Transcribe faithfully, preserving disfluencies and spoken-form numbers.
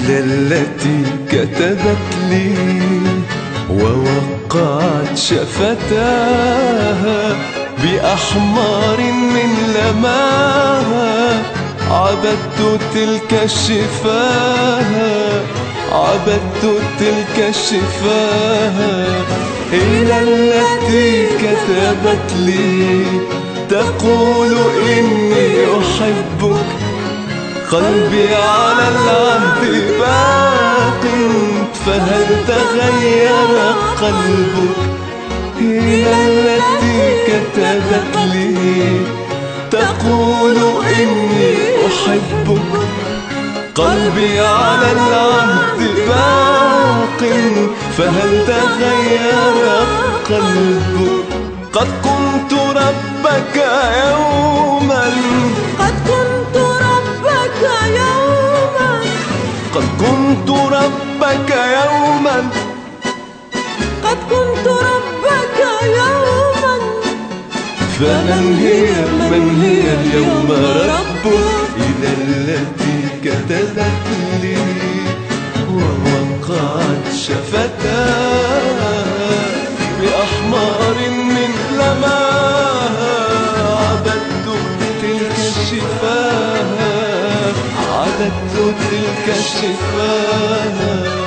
إلى التي كتبت لي ووقعت شفتاها بأحمار من لماها. عبدت تلك الشفاهة، عبدت تلك الشفاهة. إلى التي كتبت لي تقول إني أحبك، قلبي على العهد باق، فهل تغير قلبك؟ إلى التي كتبت لي تقول إني أحبك، قلبي على العهد باق، فهل تغير قلبك؟ قد كنت ربك يوما، قد كنت ربك يوما، قد كنت ربك يوما، قد كنت ربك يوما. فمن هي من هي اليوم ربك؟ إلى التي كتبت لي ووقعت شفتاها بأحمار من لماها. عبدت تلك الشفاهة، عبدت تلك الشفاهة.